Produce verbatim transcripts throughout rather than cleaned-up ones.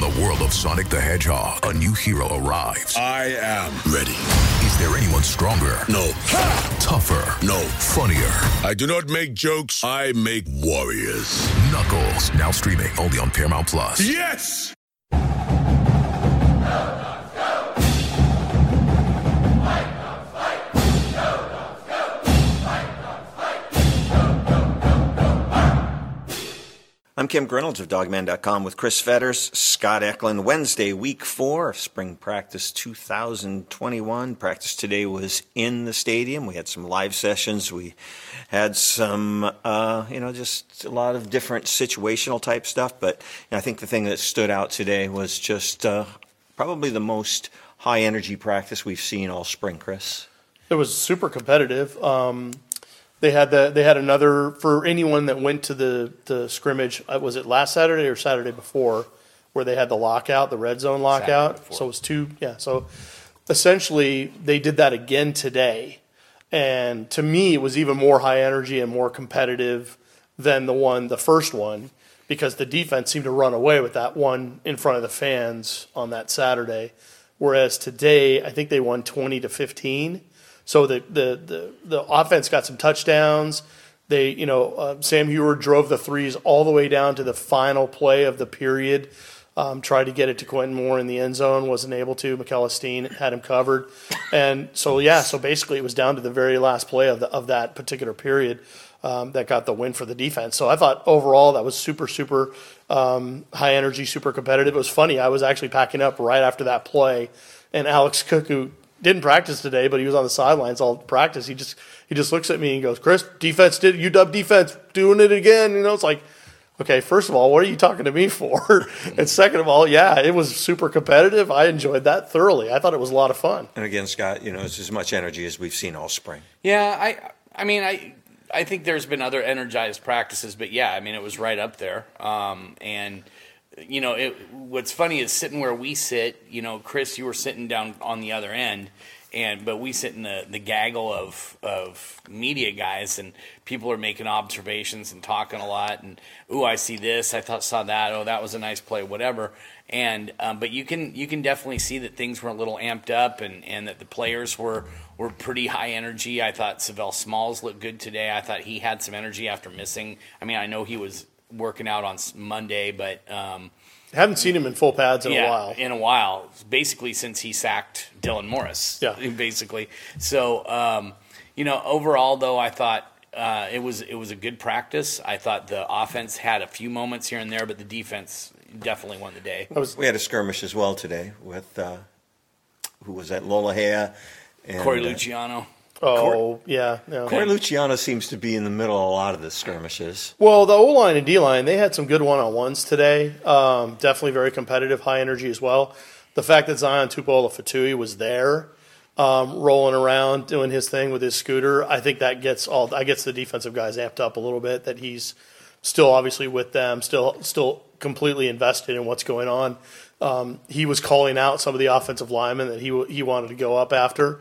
the world of Sonic the Hedgehog, a new hero arrives. I am ready. Is there anyone stronger? No. Ha! Tougher? No. Funnier? I do not make jokes. I make warriors. Knuckles, now streaming only on Paramount Plus. Yes! I'm Kim Grinolds of Dogman dot com with Chris Fetters, Scott Eklund. Wednesday, week four of spring practice two thousand twenty-one. Practice today was in the stadium. We had some live sessions. We had some, uh, you know, just a lot of different situational type stuff. But you know, I think the thing that stood out today was just uh, probably the most high energy practice we've seen all spring, Chris. It was super competitive. Um, They had the they had another for anyone that went to the, the scrimmage. Uh, was it last Saturday or Saturday before, where they had the lockout, the red zone lockout? So it was two. Yeah. So essentially, they did that again today, and to me, it was even more high energy and more competitive than the one, the first one, because the defense seemed to run away with that one in front of the fans on that Saturday, whereas today, I think they won twenty to fifteen. So the, the, the, the offense got some touchdowns. They, you know, uh, Sam Hewer drove the threes all the way down to the final play of the period. Um, tried to get it to Quentin Moore in the end zone, wasn't able to. McEllisteen had him covered, and so yeah, so basically it was down to the very last play of the of that particular period um, that got the win for the defense. So I thought overall that was super super um, high energy, super competitive. It was funny. I was actually packing up right after that play, and Alex Cook, who didn't practice today, but he was on the sidelines all practice. He just he just looks at me and goes, "Chris, defense did U W defense doing it again." You know, it's like, okay, first of all, what are you talking to me for? And second of all, yeah, it was super competitive. I enjoyed that thoroughly. I thought it was a lot of fun. And again, Scott, you know, it's as much energy as we've seen all spring. Yeah, I I mean, I I think there's been other energized practices, but yeah, I mean, it was right up there. Um, and you know, it, what's funny is sitting where we sit, you know, Chris, you were sitting down on the other end, and but we sit in the, the gaggle of of media guys, and people are making observations and talking a lot, and, ooh, I see this, I thought saw that, oh, that was a nice play, whatever. And um, but you can you can definitely see that things were a little amped up, and, and that the players were, were pretty high energy. I thought Savell Smalls looked good today. I thought he had some energy after missing. I mean, I know he was working out on Monday, but um, haven't seen him in full pads in yeah, a while. In a while, basically since he sacked Dylan Morris. Yeah, basically. So um, you know, overall though, I thought uh, it was it was a good practice. I thought the offense had a few moments here and there, but the defense definitely won the day. Was, we had a skirmish as well today with uh, who was that? Lola Hea and Corey Luciano. Uh, Oh, Cor- yeah. No. Corey Luciano seems to be in the middle of a lot of the skirmishes. Well, the O-line and D-line, they had some good one-on-ones today. Um, definitely very competitive, high energy as well. The fact that Zion Tupuola-Fatui was there, um, rolling around, doing his thing with his scooter, I think that gets all that gets the defensive guys amped up a little bit, that he's still obviously with them, still still completely invested in what's going on. Um, he was calling out some of the offensive linemen that he he wanted to go up after.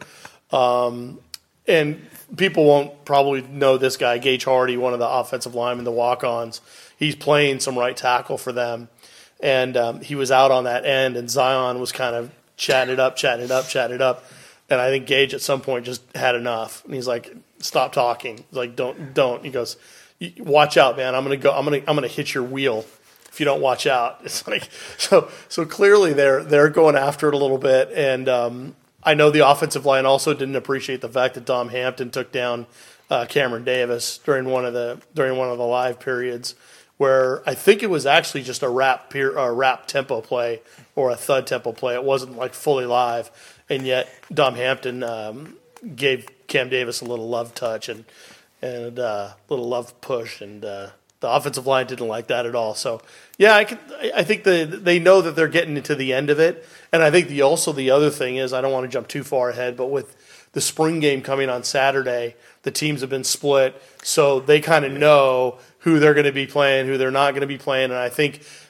Um And people won't probably know this guy, Gage Hardy, one of the offensive linemen, the walk-ons. He's playing some right tackle for them. And um, he was out on that end, and Zion was kind of chatting it up, chatting it up, chatting it up. And I think Gage at some point just had enough. And he's like, stop talking. He's like, don't, don't. He goes, watch out, man. I'm going to go, I'm going to, I'm going to hit your wheel if you don't watch out. It's like, so, so clearly they're, they're going after it a little bit. And, um, I know the offensive line also didn't appreciate the fact that Dom Hampton took down uh, Cameron Davis during one of the during one of the live periods, where I think it was actually just a rap peer, a rap tempo play or a thud tempo play. It wasn't like fully live, and yet Dom Hampton um, gave Cam Davis a little love touch and and a uh, little love push, and uh, the offensive line didn't like that at all. So yeah, I could, I think the, they know that they're getting into the end of it. And I think the also the other thing is, I don't want to jump too far ahead, but with the spring game coming on Saturday, the teams have been split, so they kind of know who they're going to be playing, who they're not going to be playing. And I think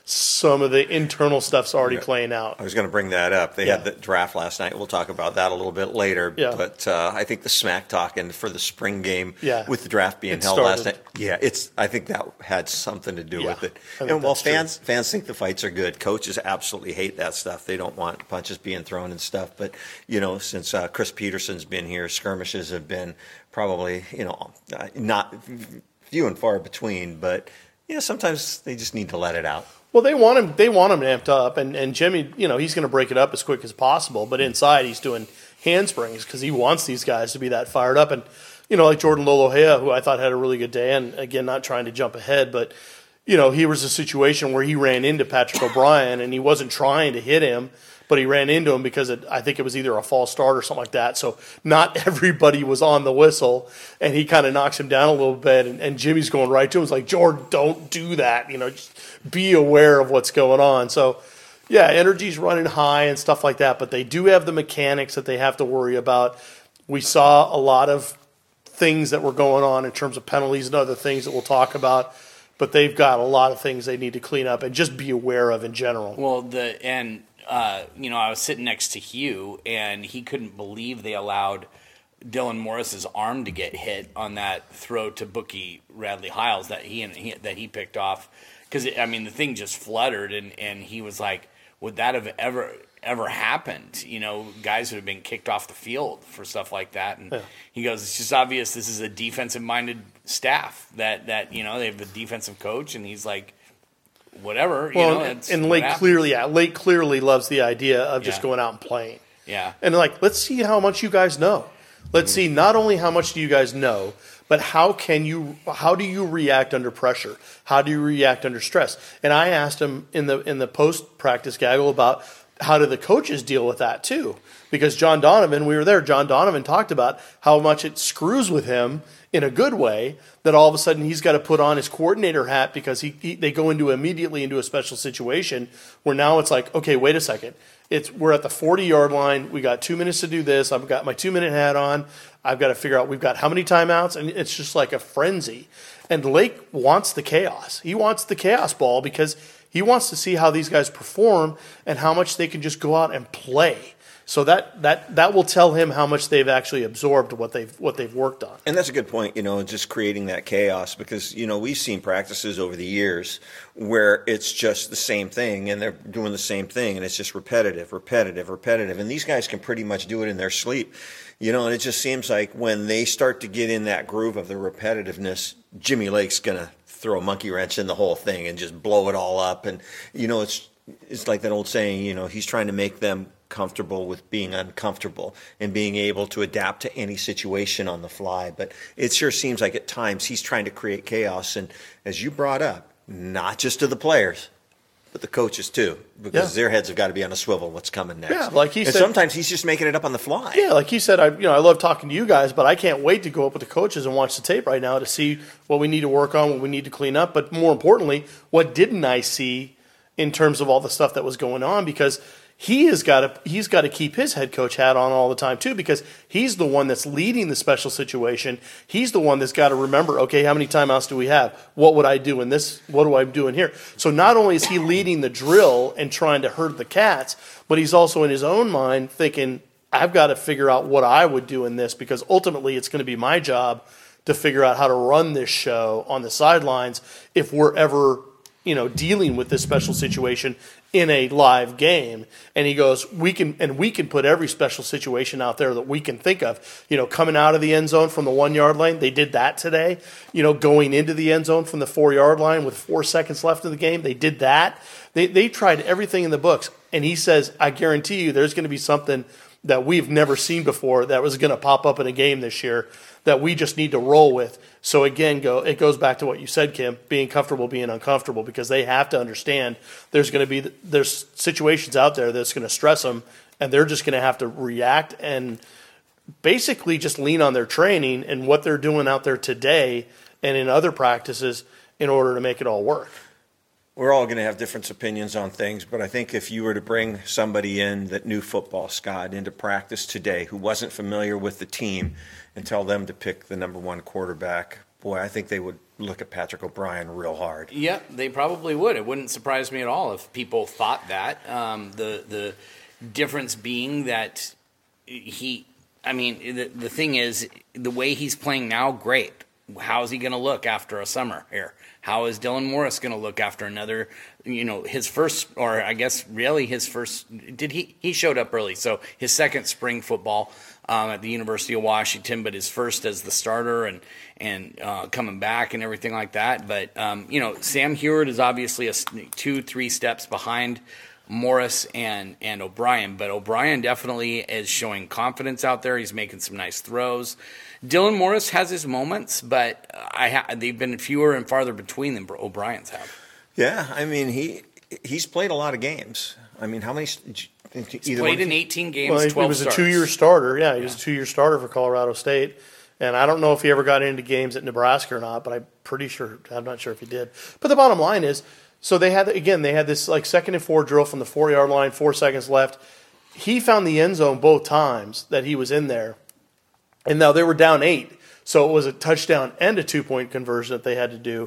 some of the internal stuff's already yeah. playing out. I was going to bring that up. They yeah. had the draft last night. We'll talk about that a little bit later. Yeah. But uh, I think the smack talking for the spring game yeah. with the draft being it held started. last night, yeah, it's. I think that had something to do yeah. with it. And while fans true. fans think the fights are good, coaches absolutely hate that stuff. They don't want punches being thrown and stuff. But you know, since uh, Chris Peterson's been here, skirmishes have been probably you know uh, not few and far between. But you know, sometimes they just need to let it out. Well, they want him. They want him amped up, and, and Jimmy, you know, he's going to break it up as quick as possible. But inside, he's doing handsprings because he wants these guys to be that fired up. And you know, like Jordan Lolohea, who I thought had a really good day, and again, not trying to jump ahead, but you know, he was a situation where he ran into Patrick O'Brien, and he wasn't trying to hit him, but he ran into him because it, I think it was either a false start or something like that. So not everybody was on the whistle, and he kind of knocks him down a little bit. And, and Jimmy's going right to him. It's like, Jordan, don't do that. You know, just be aware of what's going on. So, yeah, energy's running high and stuff like that. But they do have the mechanics that they have to worry about. We saw a lot of things that were going on in terms of penalties and other things that we'll talk about. But they've got a lot of things they need to clean up and just be aware of in general. Well, the and. Uh, you know, I was sitting next to Hugh, and he couldn't believe they allowed Dylan Morris's arm to get hit on that throw to Bookie Radley Hiles that he, he that he picked off. Because I mean, the thing just fluttered, and, and he was like, "Would that have ever ever happened?" You know, guys would have been kicked off the field for stuff like that. And yeah. he goes, "It's just obvious this is a defensive-minded staff that that you know they have a defensive coach," and he's like. Whatever, well, you know, and, and Lake clearly, yeah, Lake clearly loves the idea of just yeah. going out and playing. Yeah, and like, let's see how much you guys know. Let's mm-hmm. see not only how much do you guys know, but how can you, how do you react under pressure? How do you react under stress? And I asked him in the in the post practice gaggle about how do the coaches deal with that too? Because John Donovan, we were there. John Donovan talked about how much it screws with him in a good way that all of a sudden he's got to put on his coordinator hat because he, he they go into immediately into a special situation where now it's like, okay, wait a second. It's we're at the forty-yard line. We got two minutes to do this. I've got my two-minute hat on. I've got to figure out we've got how many timeouts, and it's just like a frenzy. And Lake wants the chaos. He wants the chaos ball because he wants to see how these guys perform and how much they can just go out and play. So that, that that will tell him how much they've actually absorbed what they've what they've worked on. And that's a good point, you know, just creating that chaos because, you know, we've seen practices over the years where it's just the same thing and they're doing the same thing and it's just repetitive, repetitive, repetitive. And these guys can pretty much do it in their sleep, you know, and it just seems like when they start to get in that groove of the repetitiveness, Jimmy Lake's going to throw a monkey wrench in the whole thing and just blow it all up. And, you know, it's it's like that old saying, you know, he's trying to make them comfortable with being uncomfortable and being able to adapt to any situation on the fly. But it sure seems like at times he's trying to create chaos. And as you brought up, not just to the players, but the coaches too, because yeah. their heads have got to be on a swivel what's coming next. Yeah, like he and said, sometimes he's just making it up on the fly. Yeah, like he said, I you know I love talking to you guys, but I can't wait to go up with the coaches and watch the tape right now to see what we need to work on, what we need to clean up, but more importantly, what didn't I see in terms of all the stuff that was going on, because he has got to he's got to keep his head coach hat on all the time too, because he's the one that's leading the special situation. He's the one that's got to remember, okay, how many timeouts do we have? What would I do in this? What do I do in here? So not only is he leading the drill and trying to herd the cats, but he's also in his own mind thinking, I've got to figure out what I would do in this, because ultimately it's going to be my job to figure out how to run this show on the sidelines if we're ever, you know, dealing with this special situation in a live game. And he goes, we can, and we can put every special situation out there that we can think of, you know, coming out of the end zone from the one yard line. They did that today, you know, going into the end zone from the four yard line with four seconds left in the game. They did that. They, they tried everything in the books. And he says, I guarantee you there's going to be something that we've never seen before that was going to pop up in a game this year that we just need to roll with. So again, go it goes back to what you said, Kim, being comfortable, being uncomfortable, because they have to understand there's going to be there's situations out there that's going to stress them, and they're just going to have to react and basically just lean on their training and what they're doing out there today and in other practices in order to make it all work. We're all going to have different opinions on things, but I think if you were to bring somebody in that knew football, Scott, into practice today who wasn't familiar with the team and tell them to pick the number one quarterback, boy, I think they would look at Patrick O'Brien real hard. Yeah, they probably would. It wouldn't surprise me at all if people thought that. Um, the the difference being that he, I mean, the, the thing is, the way he's playing now, great. How's he going to look after a summer here? How is Dylan Morris going to look after another, you know, his first, or I guess really his first, did he, he showed up early, so his second spring football um, at the University of Washington, but his first as the starter and, and uh, coming back and everything like that. But, um, you know, Sam Heward is obviously a two, three steps behind Morris and, and O'Brien, but O'Brien definitely is showing confidence out there. He's making some nice throws. Dylan Morris has his moments, but I ha- they've been fewer and farther between than O'Brien's have. Yeah, I mean, he he's played a lot of games. I mean, how many? He's played in eighteen games, well, he, twelve he was starts. a two-year starter. Yeah, he yeah. was a two-year starter for Colorado State. And I don't know if he ever got into games at Nebraska or not, but I'm pretty sure, I'm not sure if he did. But the bottom line is, so they had, again, they had this like second and four drill from the four-yard line, four seconds left. He found the end zone both times that he was in there. And now they were down eight. So it was a touchdown and a two-point conversion that they had to do.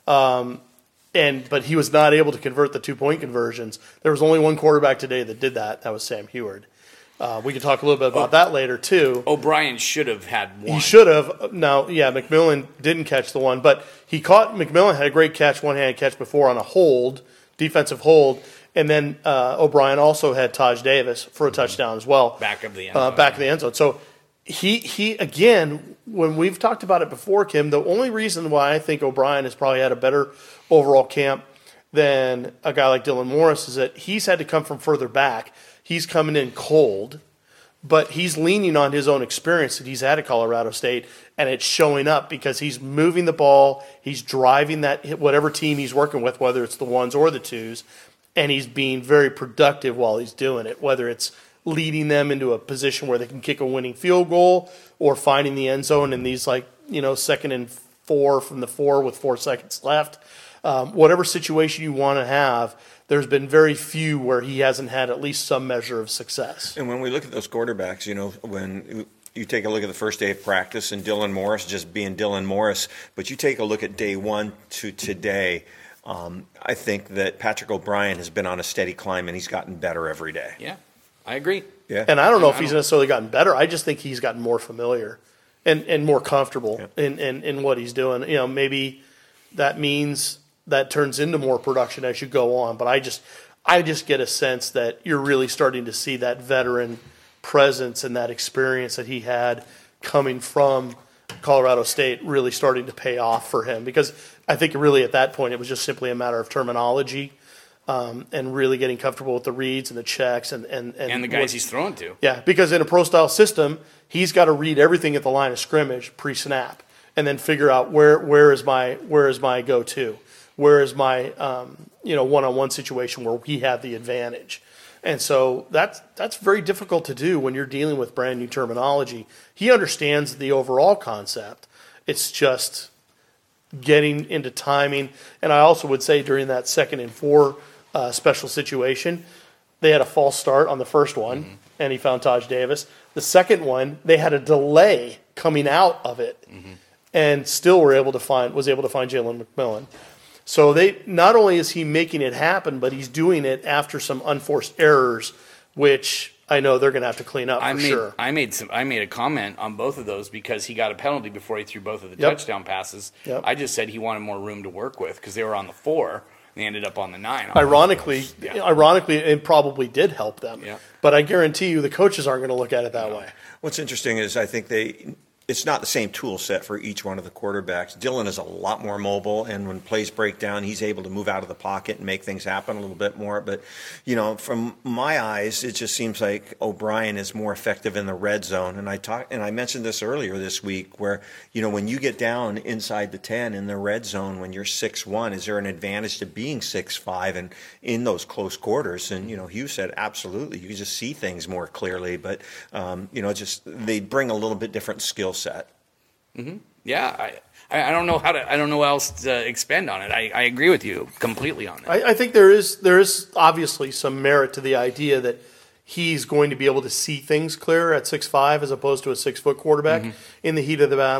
Um, and but he was not able to convert the two-point conversions. There was only one quarterback today that did that. That was Sam Heward. Uh, we can talk a little bit about oh, that later, too. O'Brien should have had one. He should have. Now, yeah, McMillan didn't catch the one, but he caught – McMillan had a great catch, one-handed catch before on a hold, defensive hold, and then uh, O'Brien also had Taj Davis for a touchdown as well. Back of the end zone. Uh, back of the end zone. So he, he, again, when we've talked about it before, Kim, the only reason why I think O'Brien has probably had a better overall camp than a guy like Dylan Morris is that he's had to come from further back. He's coming in cold, but he's leaning on his own experience that he's had at Colorado State, and it's showing up because he's moving the ball, he's driving that whatever team he's working with, whether it's the ones or the twos, and he's being very productive while he's doing it, whether it's leading them into a position where they can kick a winning field goal or finding the end zone in these, like, you know, second and four from the four with four seconds left. Um, whatever situation you want to have, there's been very few where he hasn't had at least some measure of success. And when we look at those quarterbacks, you know, when you take a look at the first day of practice and Dylan Morris just being Dylan Morris, but you take a look at day one to today, um, I think that Patrick O'Brien has been on a steady climb and he's gotten better every day. Yeah, I agree. Yeah, and I don't know I if he's don't... necessarily gotten better. I just think he's gotten more familiar and, and more comfortable yeah. in, in, in what he's doing. You know, maybe that means that turns into more production as you go on. But I just I just get a sense that you're really starting to see that veteran presence and that experience that he had coming from Colorado State really starting to pay off for him. Because I think really at that point it was just simply a matter of terminology um, and really getting comfortable with the reads and the checks. And, and, and, and the guys what, he's throwing to. Yeah, because in a pro-style system, he's got to read everything at the line of scrimmage pre-snap and then figure out where where is my where is my go-to. Where is my um, you know one-on-one situation where he had the advantage? And so that's that's very difficult to do when you're dealing with brand new terminology. He understands the overall concept. It's just getting into timing. And I also would say during that second and four uh, special situation, they had a false start on the first one, mm-hmm. and he found Taj Davis. The second one, they had a delay coming out of it, mm-hmm. and still were able to find was able to find Jalen McMillan. So they not only is he making it happen, but he's doing it after some unforced errors, which I know they're going to have to clean up for I made, sure. I made some. I made a comment on both of those because he got a penalty before he threw both of the Yep. touchdown passes. Yep. I just said he wanted more room to work with because they were on the four and they ended up on the nine. Ironically, Yeah. ironically, it probably did help them. Yeah. But I guarantee you, the coaches aren't going to look at it that No. way. What's interesting is I think they it's not the same tool set for each one of the quarterbacks. Dylan is a lot more mobile, and when plays break down, he's able to move out of the pocket and make things happen a little bit more. But, you know, from my eyes, it just seems like O'Brien is more effective in the red zone. And I talked, and I mentioned this earlier this week where, you know, when you get down inside the ten in the red zone, when you're six one, is there an advantage to being six five and in those close quarters? And, you know, Hugh said absolutely. You can just see things more clearly. But, um, you know, just they bring a little bit different skill set. Mm-hmm. Yeah, I, I don't know how to. I don't know how else to expand on it. I, I agree with you completely on that. I, I think there is there is obviously some merit to the idea that he's going to be able to see things clearer at six five as opposed to a six foot quarterback mm-hmm. in the heat of the battle.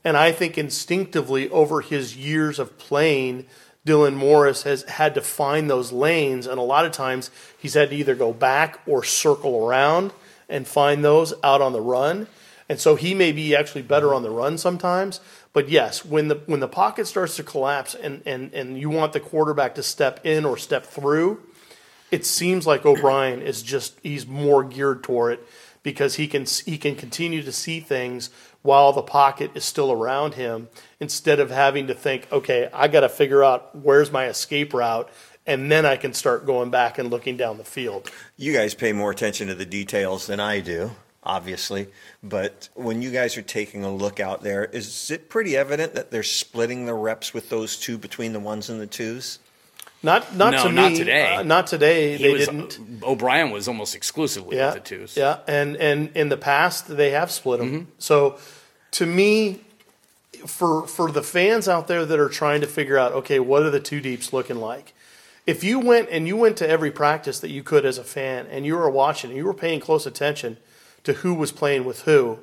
And I think instinctively over his years of playing, Dylan Morris has had to find those lanes, and a lot of times he's had to either go back or circle around and find those out on the run. And so he may be actually better on the run sometimes. But yes, when the when the pocket starts to collapse and, and, and you want the quarterback to step in or step through, it seems like O'Brien is just he's more geared toward it because he can he can continue to see things while the pocket is still around him instead of having to think, okay, I got to figure out where's my escape route, and then I can start going back and looking down the field. You guys pay more attention to the details than I do, obviously. But when you guys are taking a look out there, is it pretty evident that they're splitting the reps with those two between the ones and the twos? Not not no, to me. not today. Uh, not today. He they was, didn't. O'Brien was almost exclusively Yeah, with the twos. yeah, and and in the past they have split them. Mm-hmm. So, to me, for for the fans out there that are trying to figure out, okay, what are the two deeps looking like? If you went and you went to every practice that you could as a fan, and you were watching, and you were paying close attention to who was playing with who,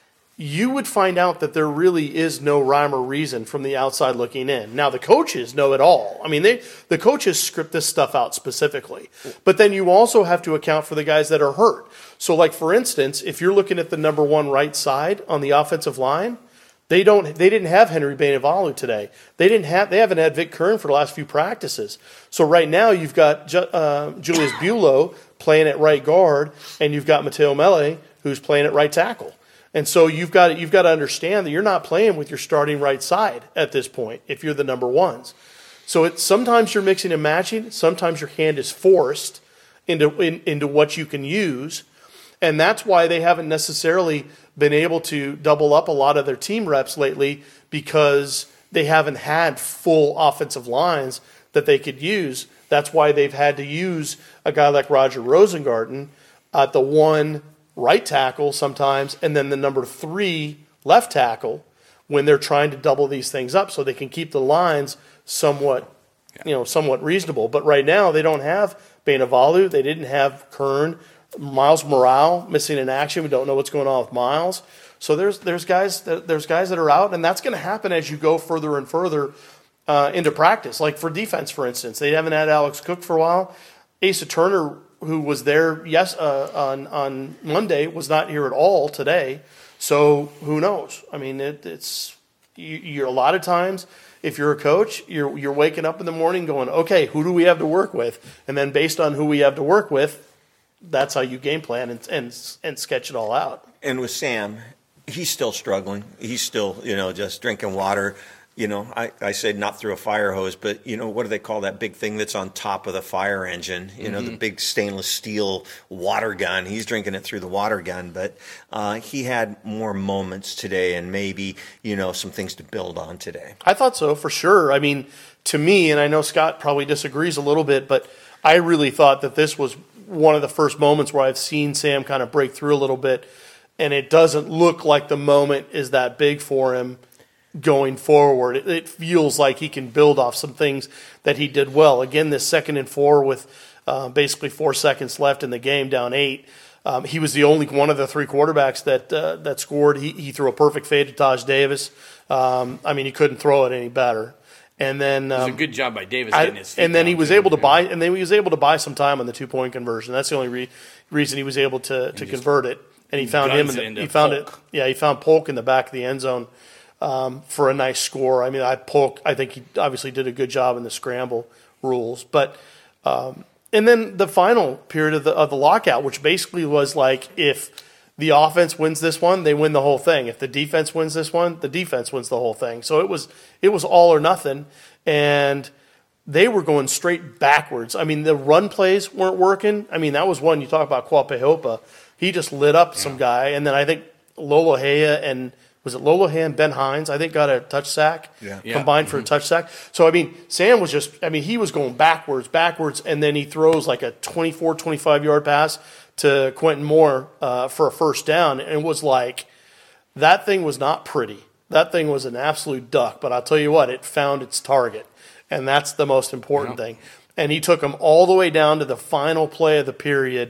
you would find out that there really is no rhyme or reason from the outside looking in. Now, the coaches know it all. I mean, they the coaches script this stuff out specifically. But then you also have to account for the guys that are hurt. So, like, for instance, if you're looking at the number one right side on the offensive line, they don't. They didn't have Henry Bainivalu today. They didn't have. They haven't had Vic Kern for the last few practices. So right now you've got uh, Julius Buelow playing at right guard, and you've got Mateo Mele who's playing at right tackle. And so you've got you've got to understand that you're not playing with your starting right side at this point if you're the number ones. So it's sometimes you're mixing and matching. Sometimes your hand is forced into in, into what you can use, and that's why they haven't necessarily been able to double up a lot of their team reps lately because they haven't had full offensive lines that they could use. That's why they've had to use a guy like Roger Rosengarten at the one right tackle sometimes, and then the number three left tackle when they're trying to double these things up so they can keep the lines somewhat, you know, somewhat reasonable. But right now they don't have Bainivalu. They didn't have Kern. Miles Morale missing in action. We don't know what's going on with Miles. So there's there's guys that, there's guys that are out, and that's going to happen as you go further and further uh, into practice. Like for defense, for instance, they haven't had Alex Cook for a while. Asa Turner, who was there yes uh, on on Monday, was not here at all today. So who knows? I mean, it, it's you, you're a lot of times. If you're a coach, you're you're waking up in the morning going, okay, who do we have to work with? And then based on who we have to work with, that's how you game plan and, and and sketch it all out. And with Sam, he's still struggling. He's still, you know, just drinking water. You know, I, I said not through a fire hose, but, you know, what do they call that big thing that's on top of the fire engine? You know, mm-hmm. the big stainless steel water gun. He's drinking it through the water gun. But uh, he had more moments today and maybe, you know, some things to build on today. I thought so, for sure. I mean, to me, and I know Scott probably disagrees a little bit, but I really thought that this was one of the first moments where I've seen Sam kind of break through a little bit, and it doesn't look like the moment is that big for him going forward. It, it feels like he can build off some things that he did well. Again, this second and four with uh, basically four seconds left in the game, down eight. Um, he was the only one of the three quarterbacks that uh, that scored. He, he threw a perfect fade to Taj Davis. Um, I mean, he couldn't throw it any better. And then um, it was a good job by Davis I, getting his feet and then he down, was too. able to buy, and then he was able to buy some time on the two point conversion. That's the only re- reason he was able to, to convert it. And he found him. In the, he found Polk. it. Yeah, he found Polk in the back of the end zone um, for a nice score. I mean, I Polk. I think he obviously did a good job in the scramble rules. But um, and then the final period of the of the lockout, which basically was like if the offense wins this one, they win the whole thing. If the defense wins this one, the defense wins the whole thing. So it was it was all or nothing. And they were going straight backwards. I mean, the run plays weren't working. I mean, that was one you talk about, Quapehopa. He just lit up some guy. And then I think Lolohea and, was it Lolohea and Ben Hines, I think got a touch sack yeah. combined Yeah. for Mm-hmm. a touch sack. So, I mean, Sam was just, I mean, he was going backwards, backwards, and then he throws like a twenty-four, twenty-five-yard pass to Quentin Moore uh, for a first down. And it was like, that thing was not pretty. That thing was an absolute duck. But I'll tell you what, it found its target. And that's the most important Yeah. thing. And he took them all the way down to the final play of the period,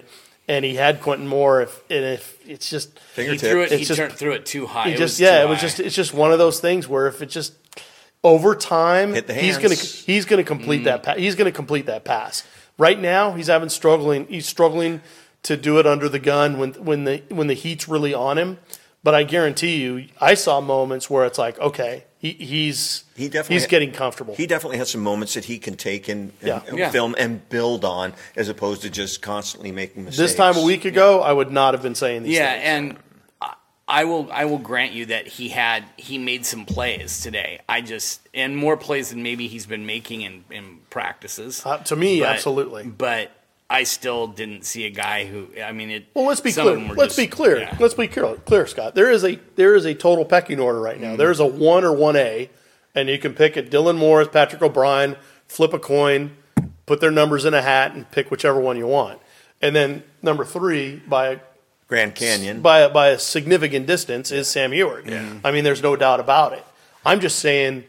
and he had Quentin Moore. If and if it's just he threw it, it's he just, turned, threw it too high. He it just was yeah, too it was high. just it's just one of those things where if it just over time, Hit the he's hands. gonna he's gonna complete Mm. that pa- he's gonna complete that pass. Right now, he's having struggling. He's struggling to do it under the gun when when the when the heat's really on him. But I guarantee you, I saw moments where it's like, okay, he, he's He definitely he's getting comfortable. He definitely has some moments that he can take and, and, Yeah. and Yeah. film and build on, as opposed to just constantly making mistakes. This time a week ago, I would not have been saying these Yeah, things. and I- I will I will grant you that he had he made some plays today. I just and more plays than maybe he's been making in, in practices. Uh, to me, But- absolutely. But I still didn't see a guy who I mean it. Well, let's be some of clear. them were Let's just- be clear. yeah. Let's be clear, clear, Scott. There is a there is a total pecking order right now. Mm. There's a one or one A, and you can pick it. Dylan Morris, Patrick O'Brien, flip a coin, put their numbers in a hat, and pick whichever one you want. And then number three by Grand Canyon. by a, by a significant distance is Sam Ewart. I mean, there's no doubt about it. I'm just saying,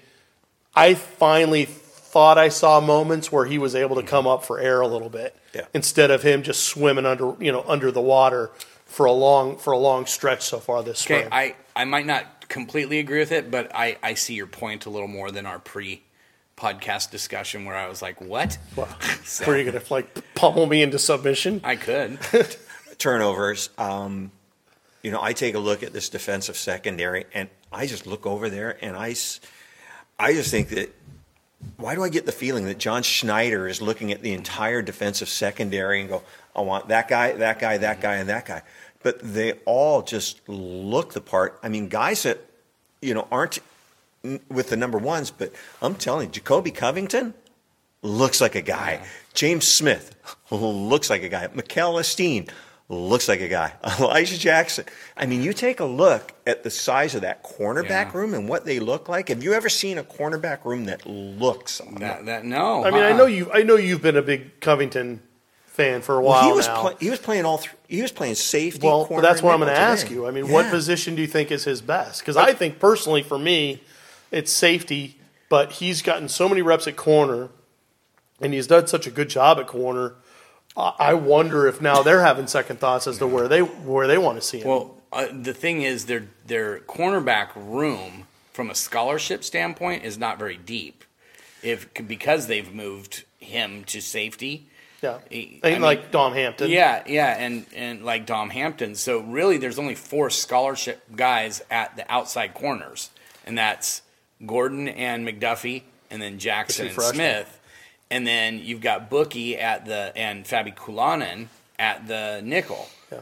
I finally thought I saw moments where he was able to come up for air a little bit, Yeah. instead of him just swimming under you know under the water for a long for a long stretch so far this Okay, spring. I, I might not completely agree with it, but I, I see your point a little more than our pre podcast discussion where I was like, what? Well, So- were you going to like pummel me into submission? I could. Turnovers. Um, you know, I take a look at this defensive secondary, and I just look over there, and I, s- I just think that. Why do I get the feeling that John Schneider is looking at the entire defensive secondary and go, I want that guy, that guy, that guy, and that guy? But they all just look the part. I mean, guys that, you know, aren't n- with the number ones, but I'm telling you, Jacoby Covington looks like a guy. James Smith looks like a guy. Mikael Esteen looks like a guy. Elijah Jackson. I mean, you take a look at the size of that cornerback Yeah. room and what they look like. Have you ever seen a cornerback room that looks? that, that no. I mean, I uh-uh. know you. I know you've been a big Covington fan for a while Well, he was now. play, he was playing all. Th- he was playing safety. Well, corner, but that's and what I'm going to nickel ask today. you. I mean, what Yeah. position do you think is his best? Because I think personally, for me, it's safety. But he's gotten so many reps at corner, and he's done such a good job at corner. I I wonder if now they're having second thoughts as to where they where they want to see him. Well, uh, the thing is, their their cornerback room, from a scholarship standpoint, is not very deep. If because they've moved him to safety, yeah, he- ain't I mean- like Dom Hampton. yeah, yeah, and and like Dom Hampton. So really, there's only four scholarship guys at the outside corners, and that's Gordon and McDuffie, and then Jackson The and two freshmen. Smith, and then you've got Bookie at the and Fabi Kulanen at the nickel. Yeah.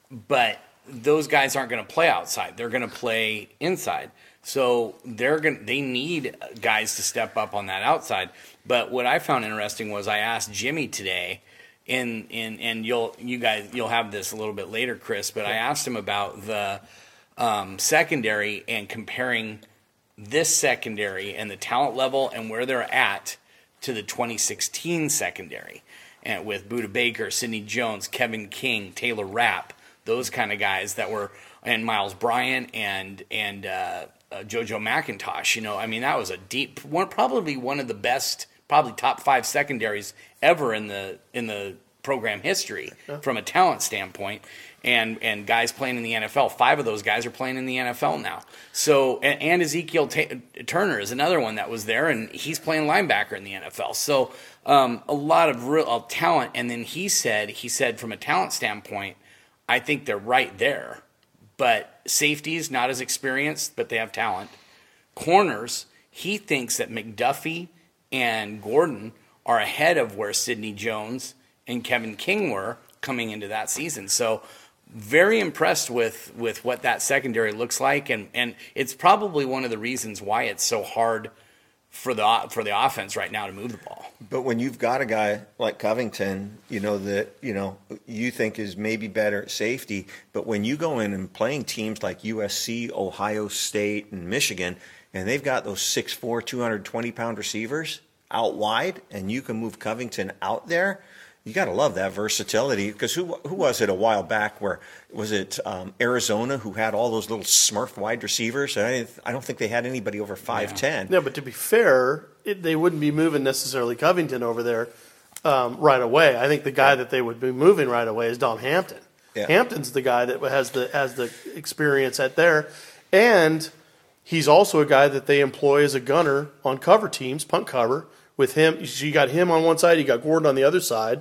But those guys aren't going to play outside; they're going to play inside. So they're going they need guys to step up on that outside. But what I found interesting was I asked Jimmy today, in in and you'll you guys you'll have this a little bit later, Chris. But I asked him about the um, secondary and comparing this secondary and the talent level and where they're at to the twenty sixteen secondary, and with Buda Baker, Sidney Jones, Kevin King, Taylor Rapp, those kind of guys that were, and Miles Bryant and and uh, uh, JoJo McIntosh. You know, I mean, that was a deep one, probably one of the best, probably top five secondaries ever in the in the program history from a talent standpoint. And and guys playing in the N F L, five of those guys are playing in the N F L now. So and, and Ezekiel Ta Turner is another one that was there, and he's playing linebacker in the N F L. So um, a lot of real of talent. And then he said he said from a talent standpoint, I think they're right there. But safeties not as experienced, but they have talent. Corners, he thinks that McDuffie and Gordon are ahead of where Sidney Jones and Kevin King were coming into that season. So very impressed with, with what that secondary looks like, and, and it's probably one of the reasons why it's so hard for the for the offense right now to move the ball. But when you've got a guy like Covington, you know, that, you know, you think is maybe better at safety, but when you go in and playing teams like U S C, Ohio State, and Michigan, and they've got those six foot four, two hundred twenty pound receivers out wide, and you can move Covington out there, you got to love that versatility. Because who who was it a while back where, was it um, Arizona who had all those little Smurf wide receivers? I, I don't think they had anybody over five ten. No, but to be fair, it, they wouldn't be moving necessarily Covington over there. um, right away. I think the guy that they would be moving right away is Dom Hampton. Yeah. Hampton's the guy that has the has the experience at there, and he's also a guy that they employ as a gunner on cover teams, punt cover. With him, so you got him on one side, you got Gordon on the other side.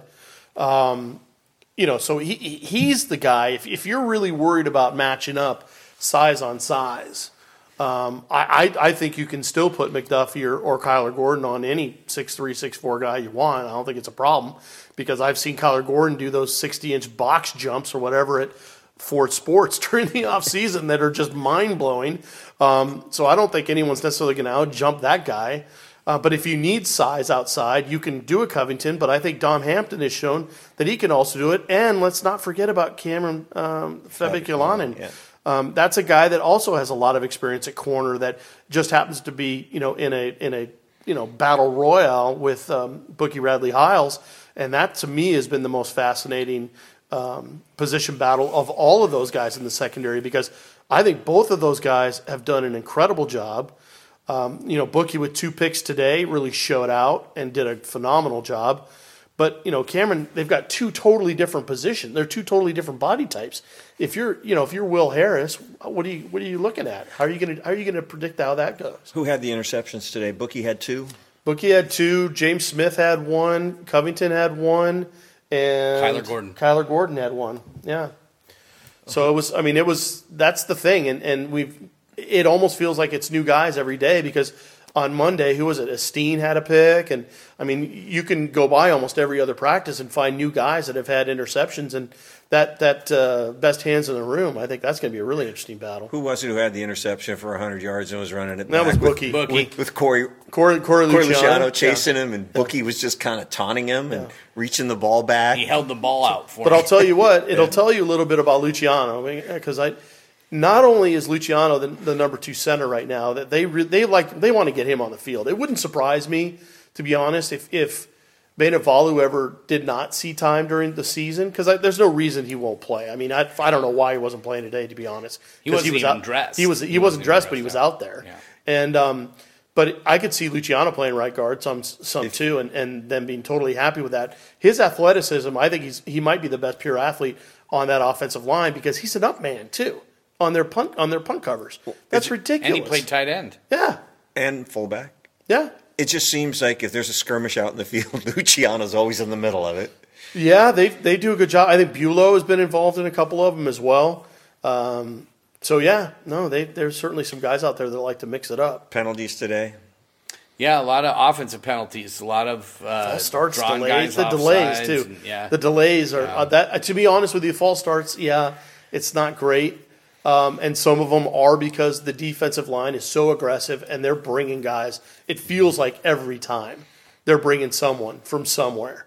Um, you know, so he he's the guy. If if you're really worried about matching up size on size, um, I, I I think you can still put McDuffie or, or Kyler Gordon on any six three, six four guy you want. I don't think it's a problem because I've seen Kyler Gordon do those sixty-inch box jumps or whatever at Ford Sports during the offseason that are just mind-blowing. Um, so I don't think anyone's necessarily going to out-jump that guy. Uh, but if you need size outside, you can do a Covington. But I think Dom Hampton has shown that he can also do it. And let's not forget about Cameron um, Fabiculanen. Yeah. Um, that's a guy that also has a lot of experience at corner that just happens to be, you know, in a in a you know battle royale with um, Bookie Radley-Hiles. And that to me has been the most fascinating um, position battle of all of those guys in the secondary because I think both of those guys have done an incredible job. Um, you know, Bookie with two picks today really showed out and did a phenomenal job. But, you know, Cameron, they've got two totally different positions. They're two totally different body types. If you're, you know, if you're Will Harris, what are you what are you looking at? How are you going to how are you going to predict how that goes? Who had the interceptions today? Bookie had two. Bookie had two. James Smith had one. Covington had one, and Kyler Gordon. Kyler Gordon had one. Yeah. So it was. I mean, it was. That's the thing, and and we've. It almost feels like it's new guys every day because on Monday, who was it? Esteen had a pick. And, I mean, you can go by almost every other practice and find new guys that have had interceptions. And that that uh, best hands in the room, I think that's going to be a really interesting battle. Who was it who had the interception for one hundred yards and was running it That back was with- Bookie. Bookie. With, with Corey, Corey, Corey, Corey Luciano, Luciano chasing yeah. him, and Bookie was just kind of taunting him and reaching the ball back. He held the ball out for But him. I'll tell you what, it'll tell you a little bit about Luciano because I, not only is Luciano the, the number two center right now, that they re, they like they want to get him on the field. It wouldn't surprise me, to be honest, if if Benavalu ever did not see time during the season because there's no reason he won't play. I mean, I, I don't know why he wasn't playing today, to be honest. He wasn't he was even out, dressed. He was he, He wasn't wasn't dressed, even but he was dressed out there. Yeah. And um, but I could see Luciano playing right guard some some too, and, and them being totally happy with that. His athleticism, I think he's he might be the best pure athlete on that offensive line because he's an up man too on their punt on their punt covers. That's ridiculous. And he played tight end. Yeah, And fullback. yeah, It just seems like if there's a skirmish out in the field, Luciano's always in the middle of it. yeah. They they do a good job. I think Bulow has been involved in a couple of them as well. Um, so yeah, no, they there's certainly some guys out there that like to mix it up. Penalties today. Yeah, a lot of offensive penalties, a lot of uh, False starts, drawing delays, guys the off delays sides too. and- yeah, The delays are Yeah. uh, that. To be honest with you, false starts, yeah, it's not great, um, and some of them are because the defensive line is so aggressive and they're bringing guys. It feels like every time they're bringing someone from somewhere,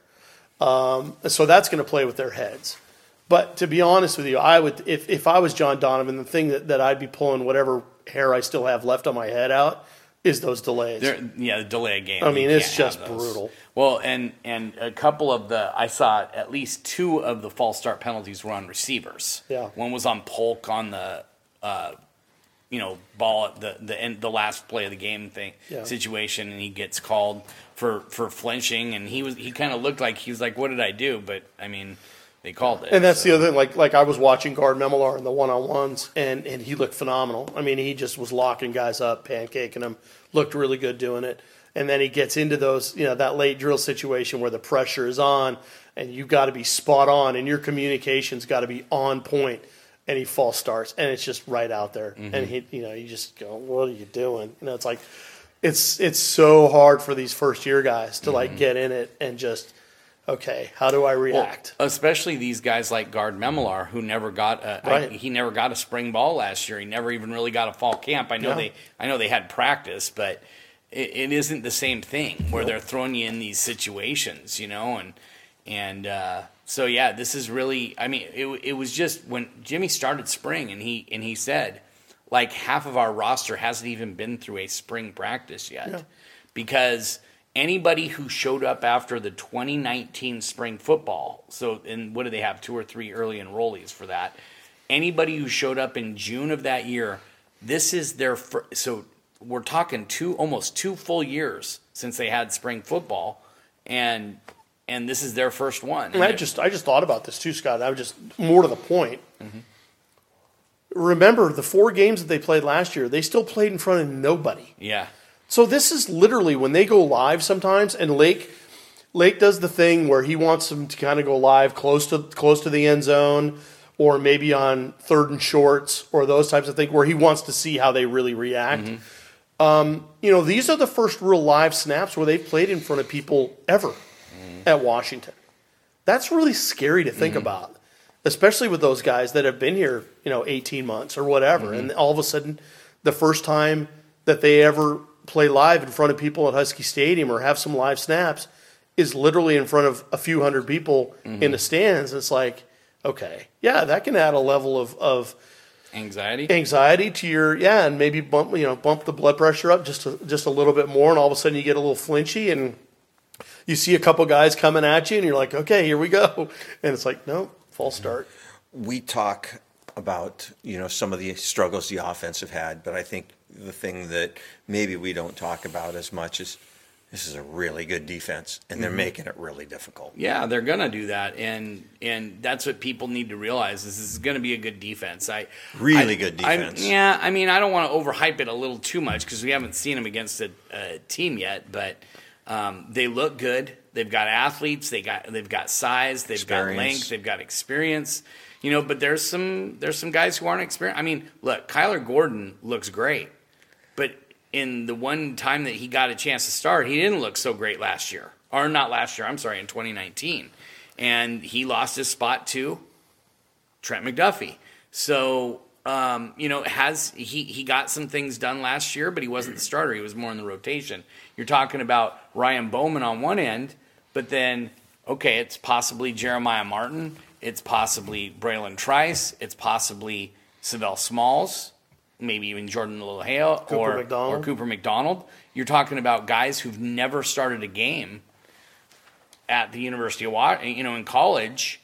um, so that's going to play with their heads. But to be honest with you, I would if if I was John Donovan, the thing that, that I'd be pulling whatever hair I still have left on my head out is those delays. They're, yeah, the delay of game. I mean, You it's can't just have those. brutal. Well, and and a couple of the I saw at least two of the false start penalties were on receivers. Yeah. One was on Polk on the, uh, you know, ball at the the end, the last play of the game thing Yeah. situation, and he gets called for for flinching, and he was he kind of looked like he was like, "What did I do?" But I mean, they called it. And that's so. the other thing. Like like I was watching Guard Memolar in the one on ones, and and he looked phenomenal. I mean, he just was locking guys up, pancaking them. Looked really good doing it. And then he gets into those, you know, that late drill situation where the pressure is on, and you've got to be spot on, and your communication's got to be on point. And he false starts, and it's just right out there. Mm-hmm. And he, you know, you just go, "What are you doing?" You know, it's like, it's it's so hard for these first year guys to Mm-hmm. like get in it and just, okay, how do I react? Well, especially these guys like Guard Memolar, who never got a I- Right. he never got a spring ball last year. He never even really got a fall camp. I know Yeah. they I know they had practice, but it, it isn't the same thing where they're throwing you in these situations, you know, and and uh, so yeah, this is really. I mean, it it was just when Jimmy started spring, and he and he said, like half of our roster hasn't even been through a spring practice yet, Yeah. because anybody who showed up after the twenty nineteen spring football, so and what do they have, two or three early enrollees for that? Anybody who showed up in June of that year, this is their fir- so we're talking two almost two full years since they had spring football, and and this is their first one. And I just I just thought about this too, Scott. I was just more to the point. Mm-hmm. Remember the four games that they played last year, they still played in front of nobody. Yeah. So this is literally when they go live sometimes, and Lake Lake does the thing where he wants them to kind of go live close to close to the end zone, or maybe on third and shorts, or those types of things, where he wants to see how they really react. Mm-hmm. Um, you know, these are the first real live snaps where they've played in front of people ever mm-hmm. at Washington. That's really scary to think mm-hmm. about, especially with those guys that have been here, you know, eighteen months or whatever, mm-hmm. and all of a sudden, the first time that they ever play live in front of people at Husky Stadium or have some live snaps is literally in front of a few hundred people mm-hmm. in the stands. It's like, okay, yeah, that can add a level of, of anxiety, anxiety to your yeah, and maybe bump you know bump the blood pressure up just a, just a little bit more, and all of a sudden you get a little flinchy, and you see a couple guys coming at you, and you're like, okay, here we go, and it's like, no, false start. We talk about you know some of the struggles the offense have had, but I think the thing that maybe we don't talk about as much is this is a really good defense, and they're mm-hmm. making it really difficult. Yeah, they're going to do that, and and that's what people need to realize. Is this is going to be a good defense. I really I, good defense. I, yeah, I mean, I don't want to overhype it a little too much because we haven't seen them against a, a team yet, but um, they look good. They've got athletes. They got they've got size. They've experience. got length. They've got experience. You know, but there's some there's some guys who aren't experienced. I mean, look, Kyler Gordon looks great, but in the one time that he got a chance to start, he didn't look so great last year. Or not last year, I'm sorry, in twenty nineteen. And he lost his spot to Trent McDuffie. So, um, you know, has he, he got some things done last year, but he wasn't the starter. He was more in the rotation. You're talking about Ryan Bowman on one end, but then, okay, it's possibly Jeremiah Martin. It's possibly Braylon Trice. It's possibly Savell Smalls. Maybe even Jordan LaHale or, or Cooper McDonald. You're talking about guys who've never started a game at the University of Washington, you know, in college,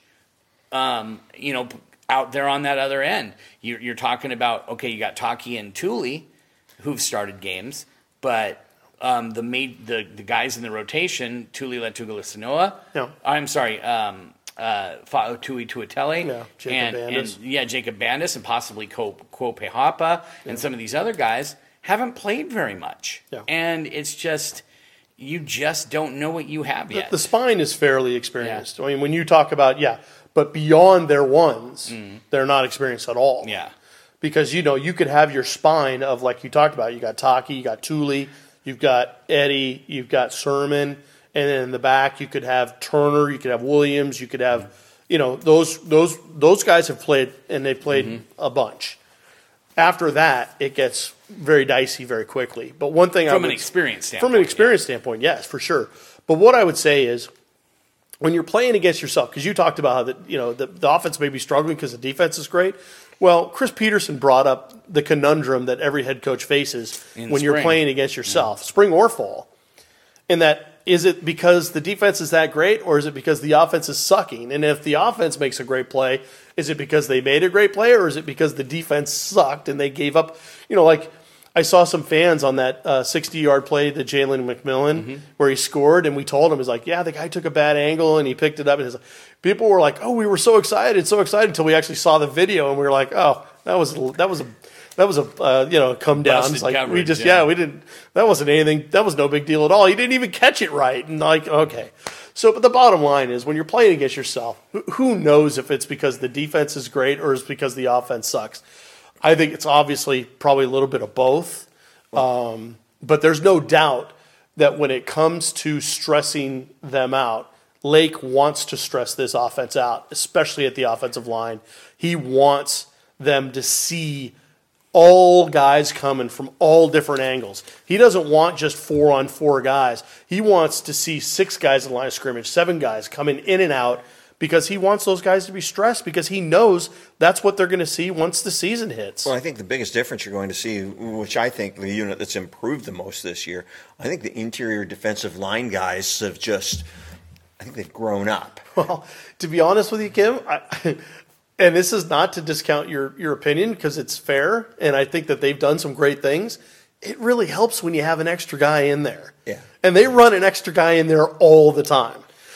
um, you know, out there on that other end. You're, you're talking about, okay, you got Taki and Thule who've started games, but um, the, made, the the guys in the rotation, Thule Letugalasinoa, no. I'm sorry, um, Uh, Fa'atui Tuatele, yeah, Jacob and, Bandis. and yeah, Jacob Bandis, and possibly Ko Pehapa, yeah. and some of these other guys haven't played very much, yeah. and it's just you just don't know what you have yet. The, the spine is fairly experienced. Yeah. I mean, when you talk about yeah, but beyond their ones, mm. they're not experienced at all. Yeah, because you know you could have your spine of like you talked about. You got Taki, you got Thule, you've got Eddie, you've got Sermon. And then in the back, you could have Turner, you could have Williams, you could have, you know, those those those guys have played, and they've played mm-hmm. a bunch. After that, it gets very dicey very quickly. But one thing from I would, an experience standpoint, from an experience yeah. standpoint, yes, for sure. But what I would say is, when you're playing against yourself, because you talked about how that you know the, the offense may be struggling because the defense is great. Well, Chris Peterson brought up the conundrum that every head coach faces in when spring. you're playing against yourself, yeah. spring or fall, in that. Is it because the defense is that great, or is it because the offense is sucking? And if the offense makes a great play, is it because they made a great play, or is it because the defense sucked and they gave up? You know, like I saw some fans on that uh, sixty-yard play to Jalen McMillan mm-hmm. where he scored, and we told him, he's like, yeah, the guy took a bad angle, and he picked it up. And his, people were like, oh, we were so excited, so excited, until we actually saw the video, and we were like, oh, that was that was a That was a uh, you know come down. Busted it's like coverage, we just yeah. yeah we didn't. That wasn't anything. That was no big deal at all. He didn't even catch it right. And like okay, so but the bottom line is when you're playing against yourself, who, who knows if it's because the defense is great or it's because the offense sucks. I think it's obviously probably a little bit of both. Um, but there's no doubt that when it comes to stressing them out, Lake wants to stress this offense out, especially at the offensive line. He wants them to see all guys coming from all different angles. He doesn't want just four on four guys. He wants to see six guys in the line of scrimmage, seven guys coming in and out, because he wants those guys to be stressed, because he knows that's what they're going to see once the season hits. Well, I think the biggest difference you're going to see, which I think the unit that's improved the most this year, I think the interior defensive line guys have just, I think they've grown up. Well, to be honest with you, Kim, I, and this is not to discount your, your opinion because it's fair, and I think that they've done some great things. It really helps when you have an extra guy in there. Yeah. And they run an extra guy in there all the time.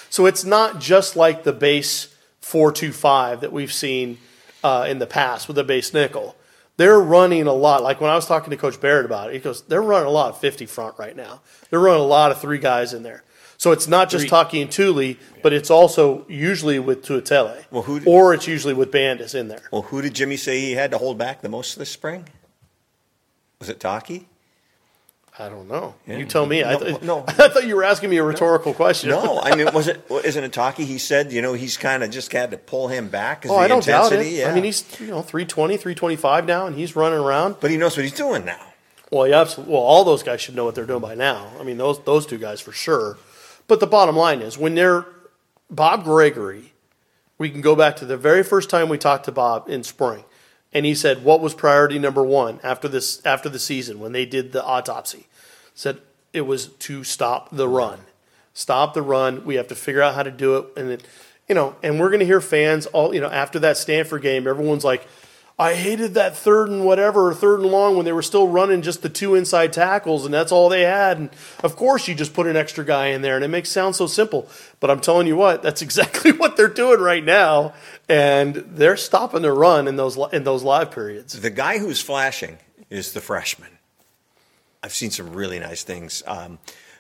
So it's not just like the base four two five that we've seen uh, in the past with the base nickel. They're running a lot. Like when I was talking to Coach Barrett about it, he goes, they're running a lot of fifty front right now. They're running a lot of three guys in there. So it's not just Taki and Thule, but it's also usually with Tuatele. Well, who did, or it's usually with Bandis in there. Well, who did Jimmy say he had to hold back the most this spring? Was it Taki? I don't know. Yeah. You tell me. No, I, th- no. I thought you were asking me a rhetorical question. No, I mean, was it? Isn't it Taki? He said, you know, he's kind of just had to pull him back. Oh, the I don't intensity. doubt it. Yeah. I mean, he's you know three twenty, three twenty-five now, and he's running around. But he knows what he's doing now. Well, yeah, absolutely. Well, all those guys should know what they're doing by now. I mean, those those two guys for sure. But the bottom line is, when they're Bob Gregory, we can go back to the very first time we talked to Bob in spring, and he said, what was priority number one after this after the season when they did the autopsy? Said it was to stop the run. Stop the run. We have to figure out how to do it. And, it, you know, and we're going to hear fans all, you know, after that Stanford game, everyone's like, I hated that third and whatever, third and long when they were still running just the two inside tackles and that's all they had. And of course you just put an extra guy in there and it makes it sound so simple. But I'm telling you what, that's exactly what they're doing right now. And they're stopping their run in those, in those live periods. The guy who's flashing is the freshman. I've seen some really nice things. Um,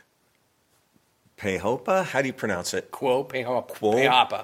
Pehopa, how do you pronounce it? Quo Pehopa. Quo? Pehopa.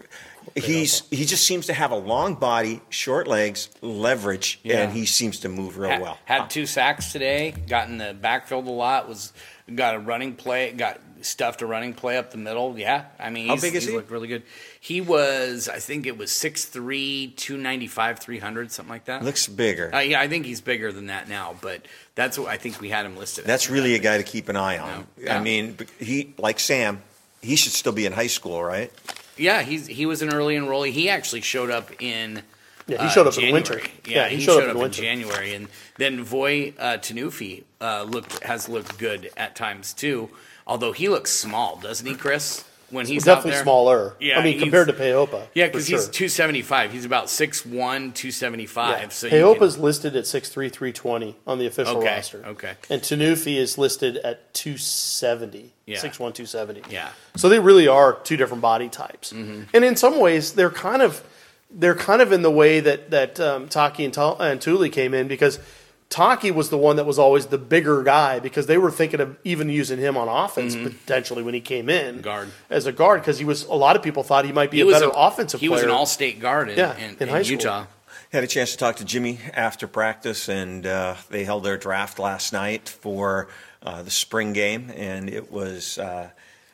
He's he just seems to have a long body, short legs, leverage, Yeah. and he seems to move real Had, well. had two sacks today. Got in the backfield a lot. Was got a running play. Got stuffed a running play up the middle. Yeah, I mean, How he's, big is he he? looked really good. He was, I think it was six three, two ninety-five, three hundred, something like that. Looks bigger. Uh, yeah, I think he's bigger than that now, but that's what I think we had him listed. That's as. really a guy to keep an eye on. Yeah. I mean, he like Sam, he should still be in high school, right? Yeah, he's he was an early enrollee. He actually showed up in Yeah, he showed uh, up in January. winter. Yeah, he, showed, up, in January, and then Voy uh, Tanufi uh, looked has looked good at times too. Although he looks small, doesn't he, Chris? When he's out Definitely there? smaller. Yeah, I mean, he's- compared to Pehopa. Yeah, for because sure. he's two seventy-five. He's about six one, two seventy-five. Yeah. So you Pehopa's can- listed at six three, three twenty on the official Okay, roster. okay. And Tanufi is listed at two seventy, Yeah. six one, two seventy. Yeah. So they really are two different body types. And in some ways, they're kind of they're kind of in the way that that um, Taki and, Ta- and Thule came in, because Taki was the one that was always the bigger guy, because they were thinking of even using him on offense potentially when he came in Guard. as a guard, because he was a lot of people thought he might be he a was better a- offensive He player. was an all-state guard in, Yeah, in, in in high school. Utah. Had a chance to talk to Jimmy after practice, and uh, they held their draft last night for uh, the spring game, and it was uh,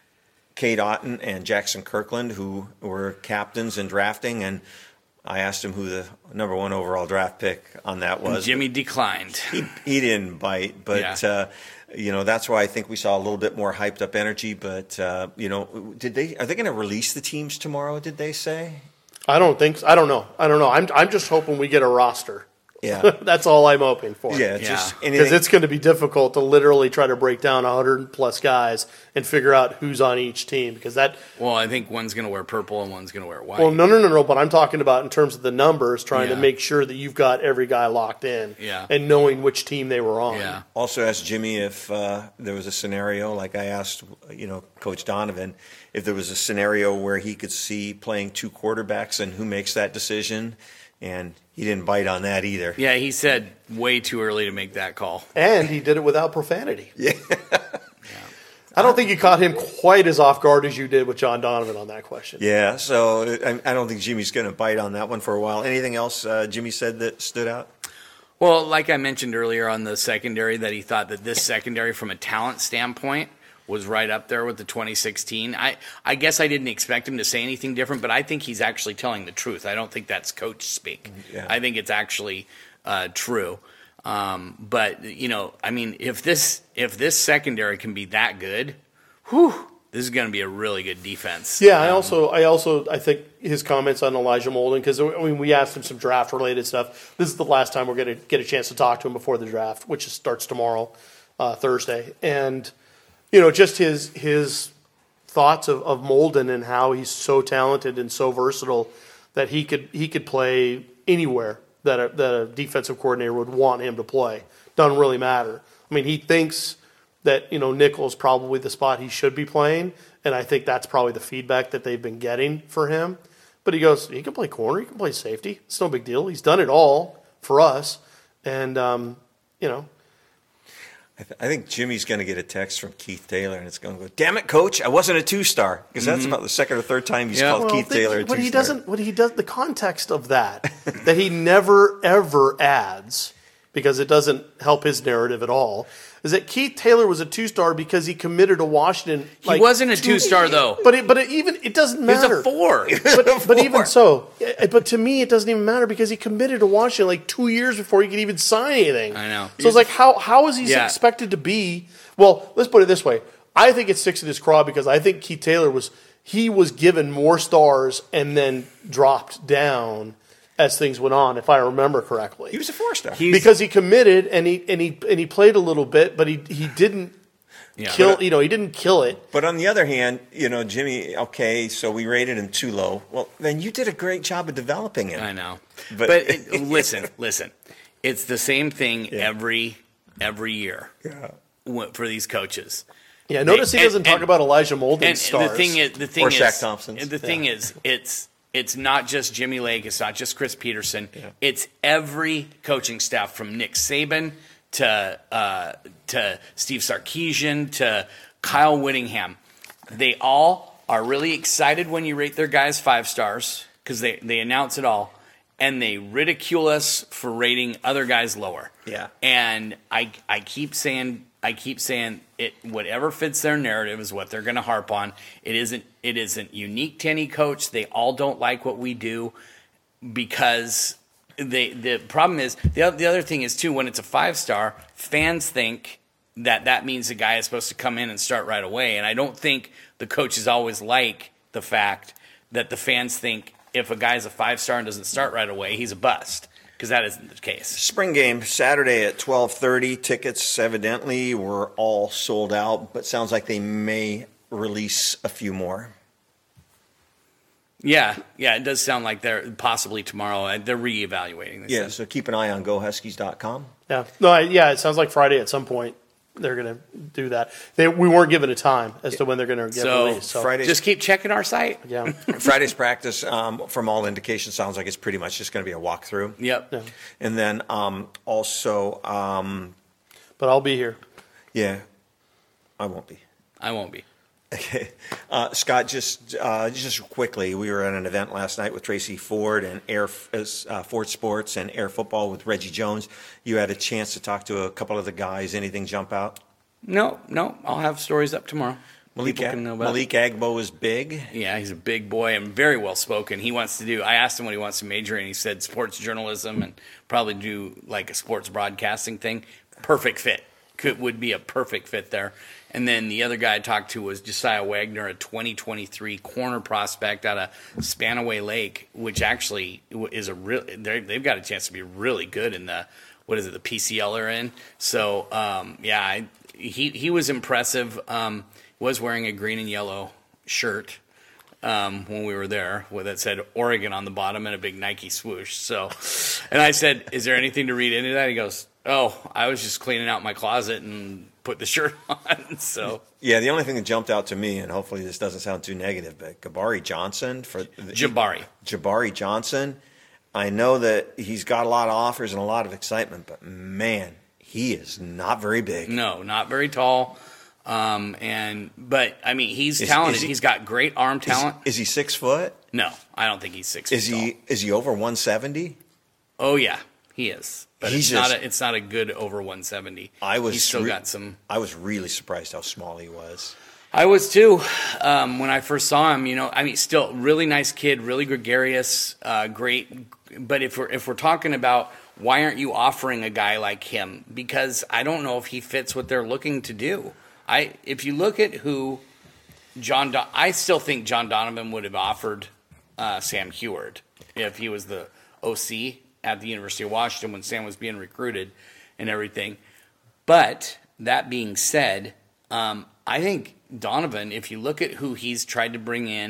Cade Otten and Jackson Kirkland who were captains in drafting, and I asked him who the number one overall draft pick on that was. Jimmy declined. He, he didn't bite, but Yeah. uh, you know that's why I think we saw a little bit more hyped up energy. But uh, you know, did they are they going to release the teams tomorrow? Did they say? I don't think so. I don't know. I don't know. I'm I'm just hoping we get a roster. Yeah, That's all I'm hoping for. yeah, just Yeah. Because anything. it's going to be difficult to literally try to break down one hundred plus guys and figure out who's on each team. Because that, Well, I think one's going to wear purple and one's going to wear white. well, no, no, no, no. But I'm talking about in terms of the numbers, trying Yeah. to make sure that you've got every guy locked in. Yeah. And knowing which team they were on. Yeah. Also asked Jimmy if uh, there was a scenario, like I asked, you know, Coach Donovan, if there was a scenario where he could see playing two quarterbacks and who makes that decision, and he didn't bite on that either. Yeah, he said way too early to make that call. And he did it without profanity. Yeah. I don't think you caught him quite as off guard as you did with John Donovan on that question. Yeah, so I, I don't think Jimmy's going to bite on that one for a while. Anything else uh, Jimmy said that stood out? Well, like I mentioned earlier on the secondary, that he thought that this secondary, from a talent standpoint, was right up there with the twenty sixteen. I, I guess I didn't expect him to say anything different, but I think he's actually telling the truth. I don't think that's coach speak. Yeah. I think it's actually uh, true. Um, but, you know, I mean, if this if this secondary can be that good, whew, this is going to be a really good defense. Yeah, I also, I also, I think his comments on Elijah Molden, because I mean, we asked him some draft related stuff. This is the last time we're going to get a chance to talk to him before the draft, which starts tomorrow, uh, Thursday, and you know, just his his thoughts of, of Molden and how he's so talented and so versatile that he could he could play anywhere that a, that a defensive coordinator would want him to play. Doesn't really matter. I mean, he thinks that, you know, nickel is probably the spot he should be playing, and I think that's probably the feedback that they've been getting for him. But he goes, he can play corner, he can play safety. It's no big deal. He's done it all for us, and, um, you know. I, th- I think Jimmy's going to get a text from Keith Taylor, and it's going to go, "Damn it, Coach! I wasn't a two-star," because that's Mm-hmm. about the second or third time he's Yeah. called Well, Keith the- Taylor a what two-star. he doesn't, what he does, the context of that, that he never ever adds, because it doesn't help his narrative at all, is that Keith Taylor was a two-star because he committed to Washington. He wasn't a two-star, though. But it, but it even it doesn't He's matter. a four. But, but even so, eh, but to me, it doesn't even matter because he committed to Washington like two years before he could even sign anything. I know. So it's like, how how is he Yeah. expected to be? Well, let's put it this way. I think it sticks in his craw because I think Keith Taylor was he was given more stars and then dropped down as things went on, if I remember correctly. He was a four-star. He's- Because he committed and he and he and he played a little bit, but he he didn't Yeah. kill. You know, he didn't kill it. But on the other hand, you know, Jimmy, okay, so we rated him too low. Well, then you did a great job of developing him. I know. But- But, it, listen, listen. It's the same thing Yeah. every every year Yeah. w- for these coaches. Yeah, notice he And- doesn't talk and- about Elijah Molden And stars. the thing is, the thing Or is, Shaq Thompson's. the thing Yeah. is, it's it's not just Jimmy Lake, it's not just Chris Peterson. Yeah. It's every coaching staff from Nick Saban to uh, to Steve Sarkisian to Kyle Whittingham. They all are really excited when you rate their guys five stars because they, they announce it all, and they ridicule us for rating other guys lower. Yeah. And I I keep saying I keep saying it. Whatever fits their narrative is what they're going to harp on. It isn't it isn't unique to any coach. They all don't like what we do because they the problem is the oth- the other thing is too, when it's a five star, fans think that that means the guy is supposed to come in and start right away. And I don't think the coaches always like the fact that the fans think if a guy's a five star and doesn't start right away, he's a bust, because that isn't the case. Spring game, Saturday at twelve thirty. Tickets evidently were all sold out, but sounds like they may release a few more. Yeah, yeah, it does sound like they're possibly tomorrow. uh, They're reevaluating this. Yeah, so keep an eye on go huskies dot com. Yeah, no, I, yeah, it sounds like Friday at some point they're going to do that. They, we weren't given a time as to when they're going to get So, released. So Friday- Just keep checking our site. yeah, Friday's practice, um, from all indications, sounds like it's pretty much just going to be a walkthrough. Yep. Yeah. And then um, also, um, but I'll be here. yeah, I won't be. I won't be. Okay. Uh, Scott, just uh, just quickly, we were at an event last night with Tracy Ford and Air uh, Ford Sports and Air Football with Reggie Jones. You had a chance to talk to a couple of the guys. Anything jump out? No, no, I'll have stories up tomorrow. Malik, People can know about Malik Agbo is big. Yeah, he's a big boy and very well spoken. He wants to do, I asked him what he wants to major in. He said sports journalism and probably do like a sports broadcasting thing. Perfect fit. Could Would be a perfect fit there. And then the other guy I talked to was Josiah Wagner, a twenty twenty-three corner prospect out of Spanaway Lake, which actually is a real, they've got a chance to be really good in the, what is it, the P C L they're in. So, um, yeah, I, he, he was impressive. Um, was wearing a green and yellow shirt um, when we were there that said Oregon on the bottom and a big Nike swoosh. So, and I said, "Is there anything to read into that?" He goes, "Oh, I was just cleaning out my closet and put the shirt on." So, Yeah, the only thing that jumped out to me, and hopefully this doesn't sound too negative, but Jabari Johnson for the, Jabari. Jabari Johnson. I know that he's got a lot of offers and a lot of excitement, but man, he is not very big. No, not very tall. Um, and but I mean, he's Is- talented. is he- He's got great arm Is, talent. is he six foot? No, I don't think he's six. Is feet he tall. is he over one seventy? Oh yeah, he is. But He's it's not. just- A, it's not a good over one seventy. I was He's still re- got some. I was really surprised how small he was. I was too um, when I first saw him. You know, I mean, still really nice kid, really gregarious, uh, great. But if we're if we're talking about why aren't you offering a guy like him? Because I don't know if he fits what they're looking to do. I if you look at who John, Don- I still think John Donovan would have offered uh, Sam Heward if he was the O C at the University of Washington when Sam was being recruited and everything. But that being said, um, I think Donovan, if you look at who he's tried to bring in,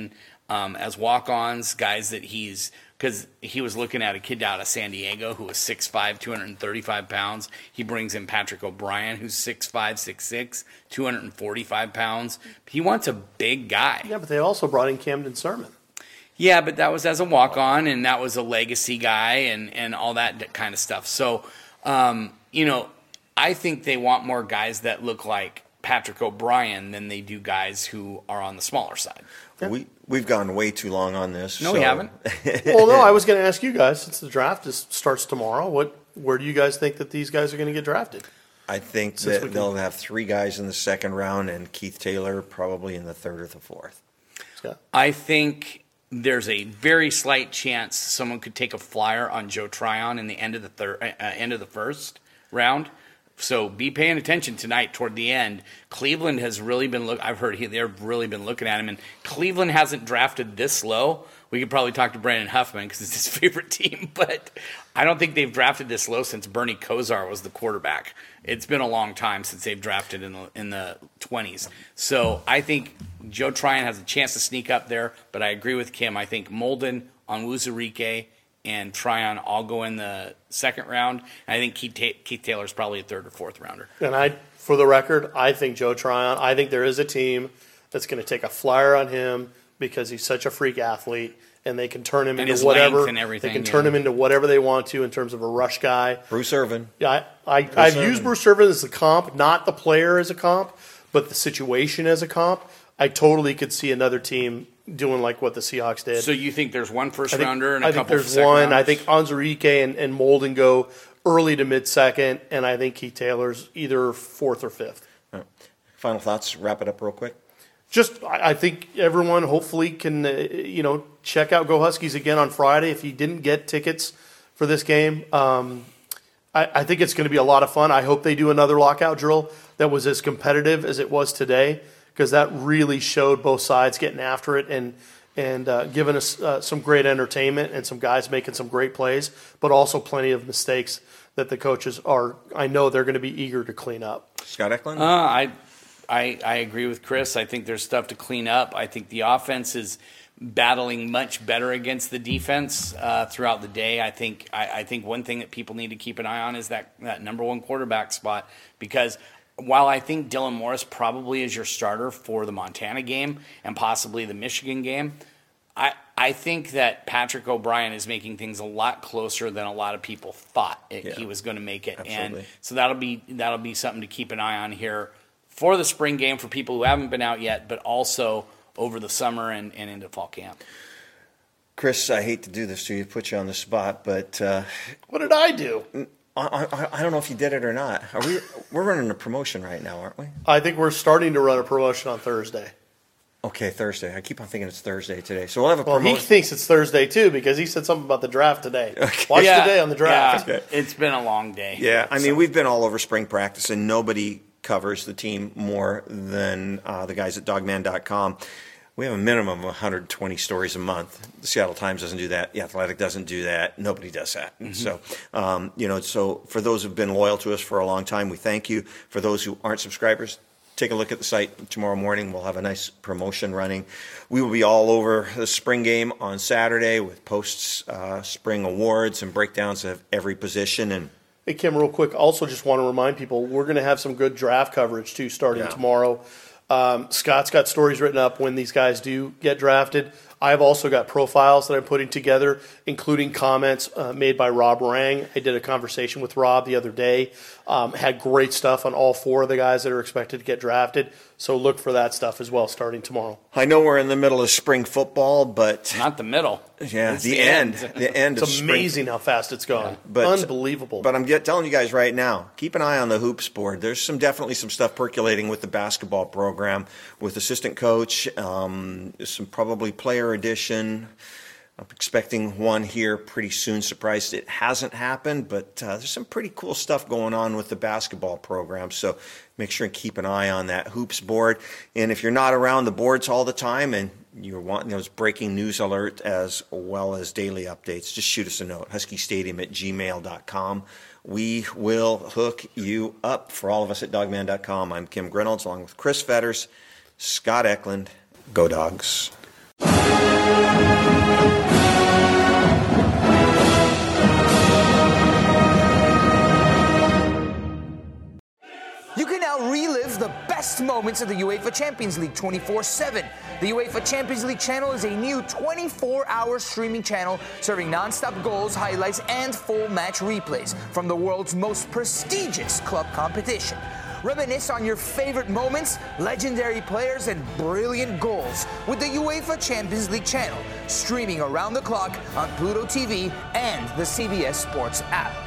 um, as walk-ons, guys that he's because he was looking at a kid out of San Diego who was six five, two hundred thirty-five pounds. He brings in Patrick O'Brien, who's six five, six six, two hundred forty-five pounds. He wants a big guy. Yeah, but they also brought in Camden Sermon. Yeah, but that was as a walk-on, and that was a legacy guy and, and all that kind of stuff. So, um, you know, I think they want more guys that look like Patrick O'Brien than they do guys who are on the smaller side. Yeah. We, we've gone way too long on this. No, so. we haven't. Well, no, I was going to ask you guys, since the draft is, starts tomorrow, what where do you guys think that these guys are going to get drafted? I think Since that we can- they'll have three guys in the second round and Keith Taylor probably in the third or the fourth. Scott? I think there's a very slight chance someone could take a flyer on Joe Tryon in the end of the third, uh, end of the first round. So be paying attention tonight toward the end. Cleveland has really been look. I've heard he, they've really been looking at him, and Cleveland hasn't drafted this low. We could probably talk to Brandon Huffman because it's his favorite team, but I don't think they've drafted this low since Bernie Kosar was the quarterback. It's been a long time since they've drafted in the in the twenties. So I think Joe Tryon has a chance to sneak up there, but I agree with Kim. I think Molden, Onwuzurike, and Tryon all go in the second round. And I think Keith, Ta- Keith Taylor is probably a third or fourth rounder. And I, for the record, I think Joe Tryon, I think there is a team that's going to take a flyer on him because he's such a freak athlete, and they can turn him And into his whatever. length and everything, they can yeah. turn him into whatever they want to in terms of a rush guy. Bruce Irvin. Yeah, I, I, I've Irvin. used Bruce Irvin as a comp, not the player as a comp, but the situation as a comp. I totally could see another team doing like what the Seahawks did. So you think there's one first I think, rounder and a I think couple there's second one. I rounders? think Onwuzurike and, and Molden go early to mid second, and I think Keith Taylor's either fourth or fifth. All right. Final thoughts. Wrap it up real quick. Just, I I think everyone hopefully can, uh, you know, check out Go Huskies again on Friday. If you didn't get tickets for this game, um, I, I think it's going to be a lot of fun. I hope they do another lockout drill that was as competitive as it was today, because that really showed both sides getting after it and and uh, giving us uh, some great entertainment and some guys making some great plays, but also plenty of mistakes that the coaches are, I know they're going to be eager to clean up. Scott Eklund? Uh, I, I, I agree with Chris. I think there's stuff to clean up. I think the offense is battling much better against the defense uh, throughout the day. I think I, I think one thing that people need to keep an eye on is that, that number one quarterback spot, because while I think Dylan Morris probably is your starter for the Montana game and possibly the Michigan game, I, I think that Patrick O'Brien is making things a lot closer than a lot of people thought it, Yeah. he was going to make it. Absolutely. And so that'll be that'll be something to keep an eye on here for the spring game for people who haven't been out yet, but also over the summer and, and into fall camp. Chris, I hate to do this to you, put you on the spot, but uh, What did I do? I, I, I don't know if you did it or not. Are we? We're running a promotion right now, aren't we? I think we're starting to run a promotion on Thursday. Okay, Thursday. I keep on thinking it's Thursday today. So we'll have a Well, he promotion. thinks it's Thursday too because he said something about the draft today. Okay. Watch Yeah, today on the draft. yeah, it's been a long day. Yeah, I mean, we've been all over spring practice, and nobody covers the team more than uh, the guys at dogman dot com. We have a minimum of one hundred twenty stories a month. The Seattle Times doesn't do that. The Athletic doesn't do that. Nobody does that. Mm-hmm. So, um, you know, so for those who've been loyal to us for a long time, we thank you. For those who aren't subscribers, take a look at the site tomorrow morning. We'll have a nice promotion running. We will be all over the spring game on Saturday with posts, uh, spring awards, and breakdowns of every position. And Hey, Kim, real quick, also just want to remind people we're going to have some good draft coverage too starting Yeah. tomorrow. Um, Scott's got stories written up when these guys do get drafted. I've also got profiles that I'm putting together, including comments uh, made by Rob Rang. I did a conversation with Rob the other day. Um, had great stuff on all four of the guys that are expected to get drafted. So look for that stuff as well starting tomorrow. I know we're in the middle of spring football, but Not the middle. yeah, It's the, the end, end. the end of It's spring. amazing how fast it's gone. But- Unbelievable. But I'm get, telling you guys right now, keep an eye on the hoops board. There's some definitely some stuff percolating with the basketball program, with assistant coach, um, some probably player addition. I'm expecting one here pretty soon. Surprised it hasn't happened, but uh, there's some pretty cool stuff going on with the basketball program. So make sure and keep an eye on that hoops board. And if you're not around the boards all the time and you're wanting those breaking news alert as well as daily updates, just shoot us a note, husky stadium at gmail dot com. We will hook you up. For all of us at dogman dot com, I'm Kim Grinolds along with Chris Fetters, Scott Eklund. Go Dogs. moments of the UEFA Champions League twenty-four seven. The UEFA Champions League channel is a new twenty-four hour streaming channel serving non-stop goals, highlights, and full match replays from the world's most prestigious club competition. Reminisce on your favorite moments, legendary players, and brilliant goals with the UEFA Champions League channel, streaming around the clock on Pluto T V and the C B S Sports app.